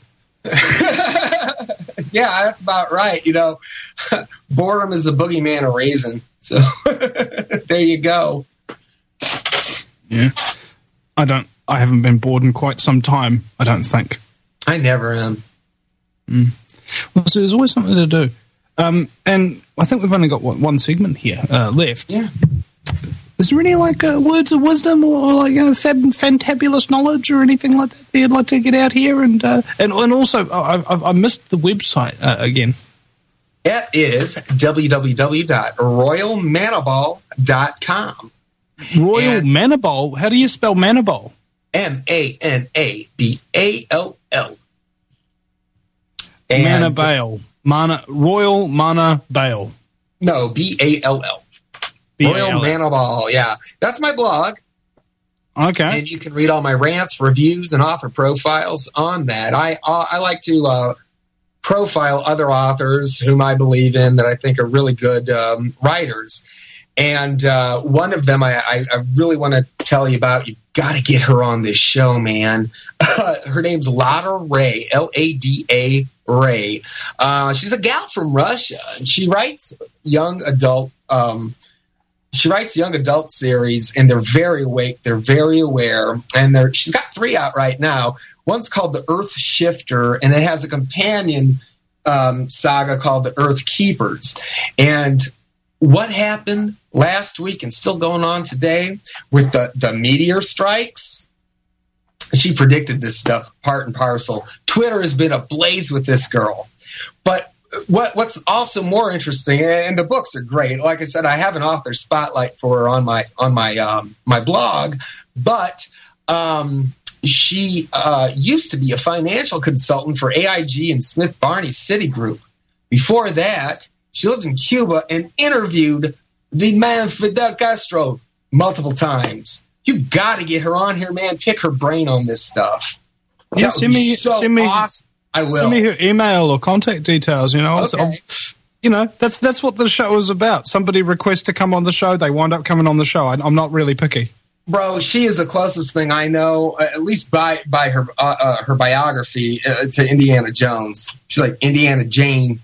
Yeah, that's about right. You know, boredom is the boogeyman of raisin. So there you go. Yeah, I haven't been bored in quite some time, I don't think. I never am. Well, so there's always something to do. And I think we've only got one segment here left. Yeah. Is there any words of wisdom or like fantabulous knowledge or anything like that you'd like to get out here? And also, I missed the website again. It is www.royalmanaball.com. Royal Manaball? How do you spell Manaball? Manaball. Manaball. Royal Manaball. No, Ball. Royal Manaball, yeah. That's my blog. Okay. And you can read all my rants, reviews, and author profiles on that. I like to profile other authors whom I believe in that I think are really good writers. And one of them I really want to tell you about. You've got to get her on this show, man. Her name's Lada Ray, Lada Ray. She's a gal from Russia, and she writes young adult series, and they're very awake, they're very aware, and she's got 3 out right now. One's called The Earth Shifter, and it has a companion saga called The Earth Keepers. And what happened last week and still going on today with the meteor strikes? She predicted this stuff part and parcel. Twitter has been ablaze with this girl. But what's also more interesting, and the books are great. Like I said, I have an author spotlight for her on my blog, but she used to be a financial consultant for AIG and Smith Barney Citigroup. Before that, she lived in Cuba and interviewed the man Fidel Castro multiple times. You got to get her on here, man. Pick her brain on this stuff. Yeah, send me awesome. I will. Send me her email or contact details. You know, okay. That's what the show is about. Somebody requests to come on the show, they wind up coming on the show. I'm not really picky. Bro, she is the closest thing I know, at least by her biography, to Indiana Jones. She's like Indiana Jane.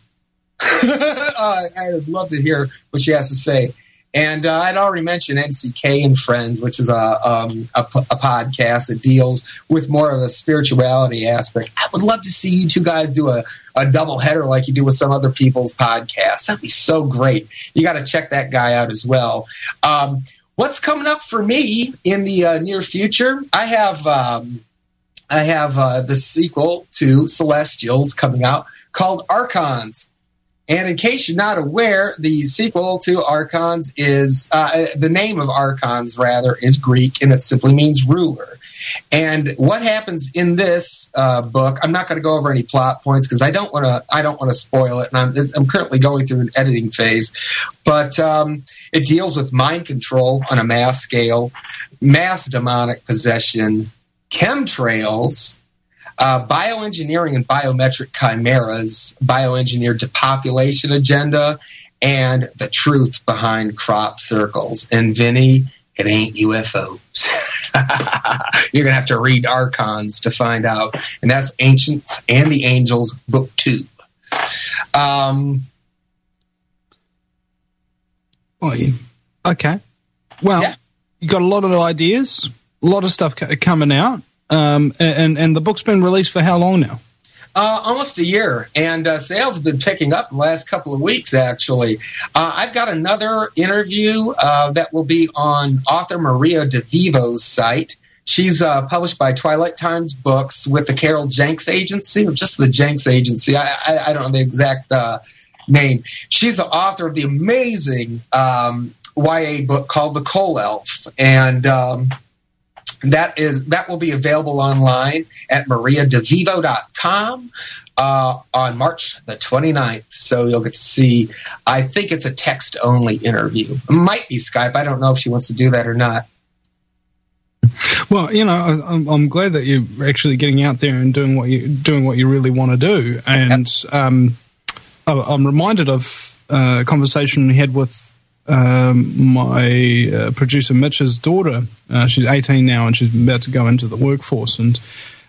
I'd love to hear what she has to say. And I'd already mentioned NCK and Friends, which is a podcast that deals with more of a spirituality aspect. I would love to see you two guys do a double header like you do with some other people's podcasts. That'd be so great. You got to check that guy out as well. What's coming up for me in the near future? I have the sequel to Celestials coming out called Archons. And in case you're not aware, the sequel to Archons is, the name of Archons, rather, is Greek, and it simply means ruler. And what happens in this book, I'm not going to go over any plot points because I don't want to spoil it, and I'm currently going through an editing phase. But it deals with mind control on a mass scale, mass demonic possession, chemtrails, bioengineering and biometric chimeras, bioengineered depopulation agenda, and the truth behind crop circles. And Vinny, it ain't UFOs. You're going to have to read Archons to find out. And that's Ancients and the Angels, Book 2. Okay. Well, yeah. You got a lot of ideas, a lot of stuff coming out. And the book's been released for how long now? Almost a year, and sales have been picking up in the last couple of weeks, actually. I've got another interview that will be on author Maria DeVivo's site. She's published by Twilight Times Books with the Carol Jenks Agency, or just the Jenks Agency. I don't know the exact name. She's the author of the amazing YA book called The Coal Elf, and that will be available online at mariadevivo.com on March the 29th. So you'll get to see, I think it's a text-only interview. It might be Skype. I don't know if she wants to do that or not. Well, I'm glad that you're actually getting out there and doing what you really want to do. And I'm reminded of a conversation we had with my producer Mitch's daughter. She's 18 now, and she's about to go into the workforce. And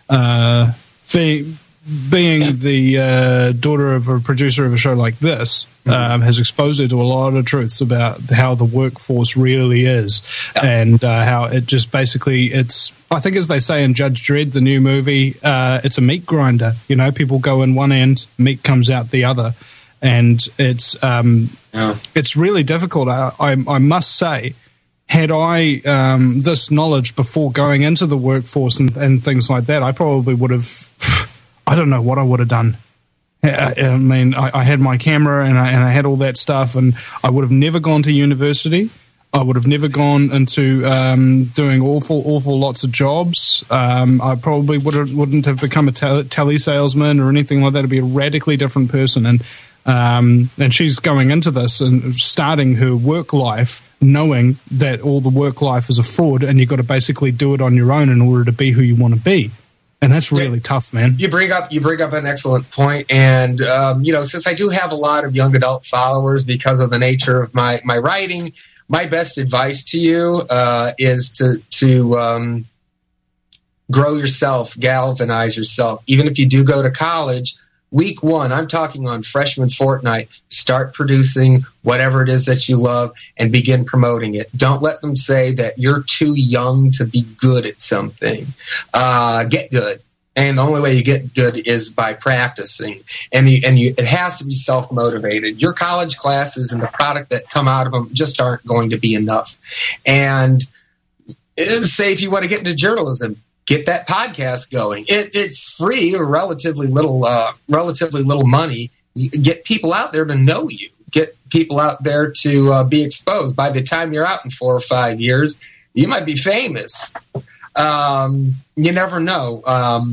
being the daughter of a producer of a show like this has exposed her to a lot of truths about how the workforce really is, and how it just basically I think, as they say in Judge Dredd, the new movie, it's a meat grinder. People go in one end, meat comes out the other, and it's really difficult. I must say, had I this knowledge before going into the workforce and things like that, I probably would have. I don't know what I would have done. I mean, I had my camera and I had all that stuff, and I would have never gone to university. I would have never gone into doing awful lots of jobs. I probably wouldn't have become a tele salesman or anything like that. I'd be a radically different person. And she's going into this and starting her work life knowing that all the work life is a fraud, and you've got to basically do it on your own in order to be who you want to be. And that's really tough, man. You bring up an excellent point. And, since I do have a lot of young adult followers because of the nature of my writing, my best advice to you is to grow yourself, galvanize yourself. Even if you do go to college, week one, I'm talking on freshman fortnight, start producing whatever it is that you love and begin promoting it. Don't let them say that you're too young to be good at something. Get good. And the only way you get good is by practicing. It has to be self-motivated. Your college classes and the product that come out of them just aren't going to be enough. And say if you want to get into journalism, get that podcast going. It's free or relatively little money. Get people out there to know you. Get people out there to be exposed. By the time you're out in 4 or 5 years, you might be famous. You never know.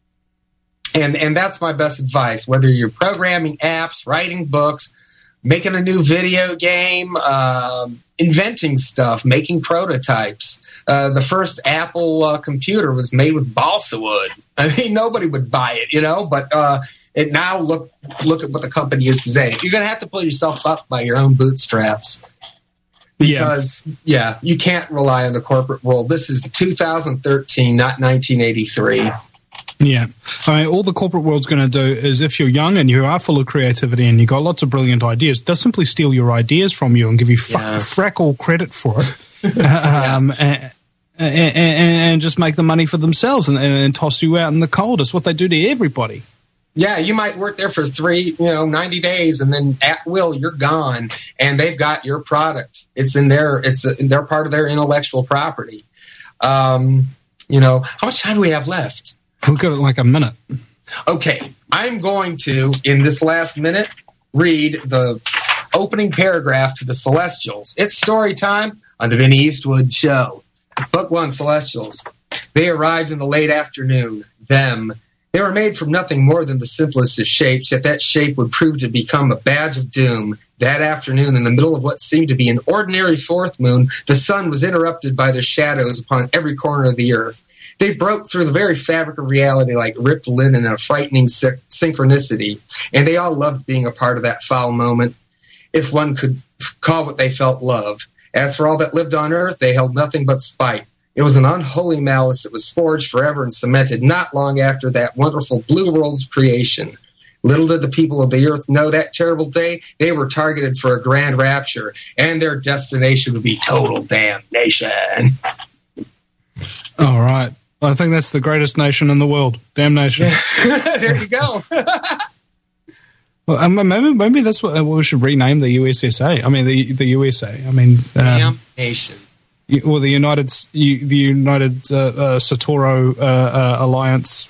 And that's my best advice. Whether you're programming apps, writing books, making a new video game, inventing stuff, making prototypes. The first Apple computer was made with balsa wood. I mean, nobody would buy it, but it now look at what the company is today. You're going to have to pull yourself up by your own bootstraps because, you can't rely on the corporate world. This is 2013, not 1983. Yeah. I mean, all the corporate world's going to do is, if you're young and you are full of creativity and you've got lots of brilliant ideas, they'll simply steal your ideas from you and give you frack all credit for it. And just make the money for themselves and toss you out in the cold. It's what they do to everybody. Yeah, you might work there for 90 days, and then at will you're gone, and they've got your product. They're part of their intellectual property. How much time do we have left? We've got like a minute. Okay, I'm going to, in this last minute, read the opening paragraph to The Celestials. It's story time on the Vinny Eastwood Show. Book 1, Celestials. They arrived in the late afternoon. They were made from nothing more than the simplest of shapes, yet that shape would prove to become a badge of doom. That afternoon, in the middle of what seemed to be an ordinary fourth moon, the sun was interrupted by their shadows upon every corner of the earth. They broke through the very fabric of reality like ripped linen in a frightening synchronicity, and they all loved being a part of that foul moment, if one could call what they felt love. As for all that lived on earth, they held nothing but spite. It was an unholy malice that was forged forever and cemented not long after that wonderful blue world's creation. Little did the people of the earth know that terrible day they were targeted for a grand rapture, and their destination would be total damnation. All right. I think that's the greatest nation in the world. Damnation. There you go. Well, maybe that's what we should rename the USSA. I mean, the USA. I mean, damnation. Or the United Satoru Alliance.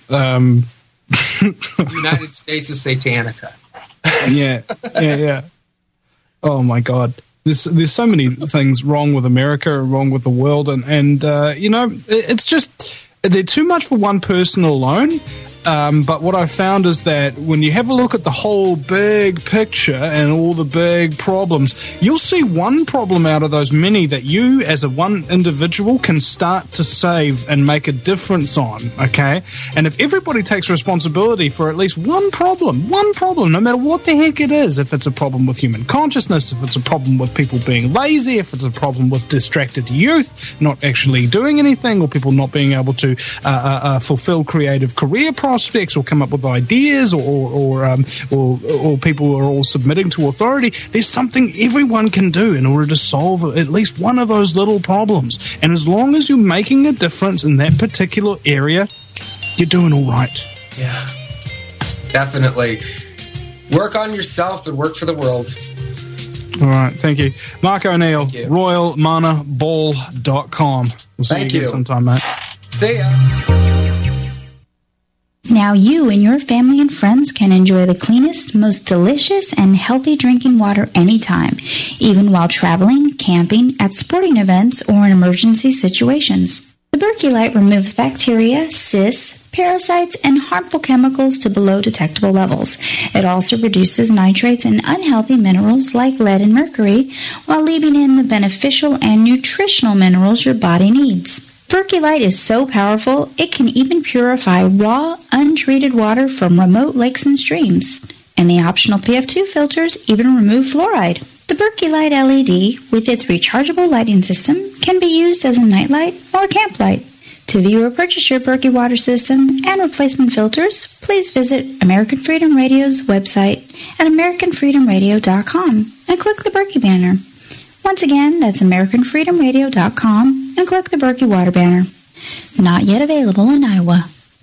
United States of Satanica. Yeah. Oh my God. There's so many things wrong with America, wrong with the world, and it's just they're too much for one person alone. But what I found is that when you have a look at the whole big picture and all the big problems, you'll see one problem out of those many that you, as a one individual, can start to save and make a difference on, okay? And if everybody takes responsibility for at least one problem, no matter what the heck it is, if it's a problem with human consciousness, if it's a problem with people being lazy, if it's a problem with distracted youth not actually doing anything, or people not being able to fulfill creative career prospects or come up with ideas, or people are all submitting to authority, there's something everyone can do in order to solve at least one of those little problems. And as long as you're making a difference in that particular area, you're doing all right. Yeah, definitely. Work on yourself and work for the world. All right, thank you. Mark O'Neill, RoyalManaBall.com. We'll see Thank you you. again sometime, mate. See ya. Now you and your family and friends can enjoy the cleanest, most delicious, and healthy drinking water anytime, even while traveling, camping, at sporting events, or in emergency situations. The Berkey Light removes bacteria, cysts, parasites, and harmful chemicals to below detectable levels. It also reduces nitrates and unhealthy minerals like lead and mercury, while leaving in the beneficial and nutritional minerals your body needs. Berkey Light is so powerful, it can even purify raw, untreated water from remote lakes and streams. And the optional PF2 filters even remove fluoride. The Berkey Light LED, with its rechargeable lighting system, can be used as a nightlight or a camp light. To view or purchase your Berkey water system and replacement filters, please visit American Freedom Radio's website at AmericanFreedomRadio.com and click the Berkey banner. Once again, that's AmericanFreedomRadio.com and click the Berkey water banner. Not yet available in Iowa.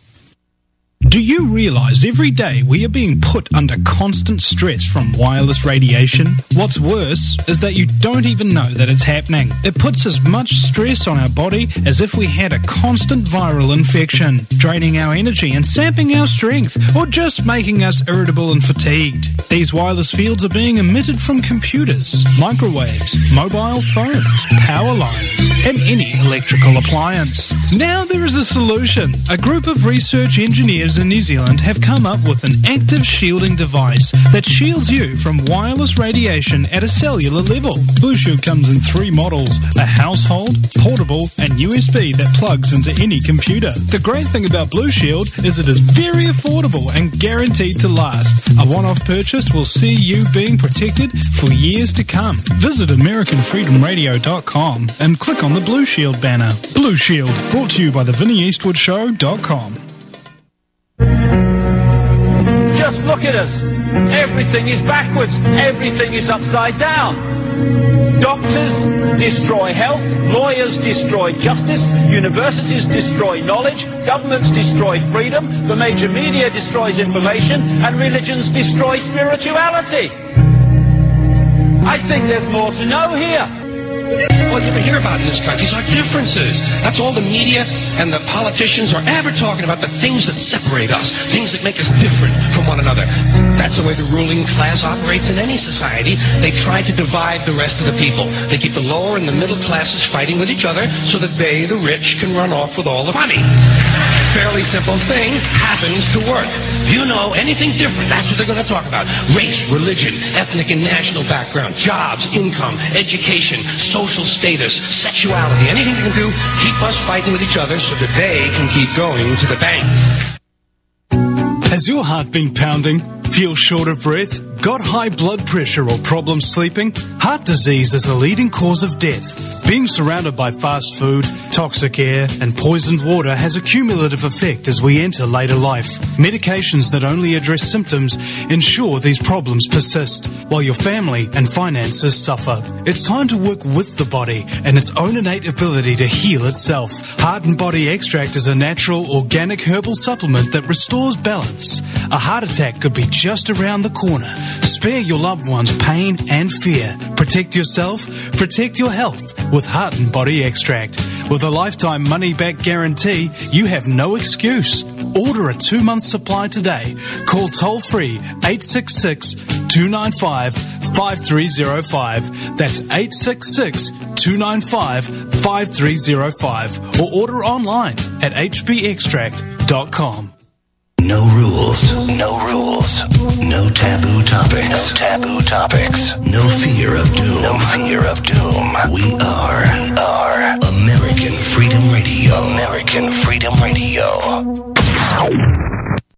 Do you realize every day we are being put under constant stress from wireless radiation? What's worse is that you don't even know that it's happening. It puts as much stress on our body as if we had a constant viral infection, draining our energy and sapping our strength, or just making us irritable and fatigued. These wireless fields are being emitted from computers, microwaves, mobile phones, power lines, and any electrical appliance. Now there is a solution. A group of research engineers in New Zealand have come up with an active shielding device that shields you from wireless radiation at a cellular level. Blue Shield comes in 3 models: a household, portable, and USB that plugs into any computer. The great thing about Blue Shield is it is very affordable and guaranteed to last. A one-off purchase will see you being protected for years to come. Visit AmericanFreedomRadio.com and click on the Blue Shield banner. Blue Shield, brought to you by TheVinnieEastwoodShow.com. Just look at us. Everything is backwards. Everything is upside down. Doctors destroy health. Lawyers destroy justice. Universities destroy knowledge. Governments destroy freedom. The major media destroys information. And religions destroy spirituality. I think there's more to know here. All you ever hear about in this country is our differences. That's all the media and the politicians are ever talking about, the things that separate us, things that make us different from one another. That's the way the ruling class operates in any society. They try to divide the rest of the people. They keep the lower and the middle classes fighting with each other so that they, the rich, can run off with all the money. Fairly simple thing happens to work. If you know anything different, that's what they're going to talk about. Race, religion, ethnic and national background, jobs, income, education, social status, sexuality, anything they can do, keep us fighting with each other so that they can keep going to the bank. Has your heart been pounding? Feel short of breath? Got high blood pressure or problems sleeping? Heart disease is a leading cause of death. Being surrounded by fast food, toxic air, and poisoned water has a cumulative effect as we enter later life. Medications that only address symptoms ensure these problems persist, while your family and finances suffer. It's time to work with the body and its own innate ability to heal itself. Heart and Body Extract is a natural, organic herbal supplement that restores balance. A heart attack could be just around the corner. Spare your loved ones pain and fear. Protect yourself, protect your health with Heart and Body Extract. With a lifetime money-back guarantee, you have no excuse. Order a 2-month supply today. Call toll-free 866-295-5305. That's 866-295-5305. Or order online at hbextract.com. No rules. No rules. No taboo topics. No taboo topics. No fear of doom. No fear of doom. We are American Freedom Radio. American Freedom Radio.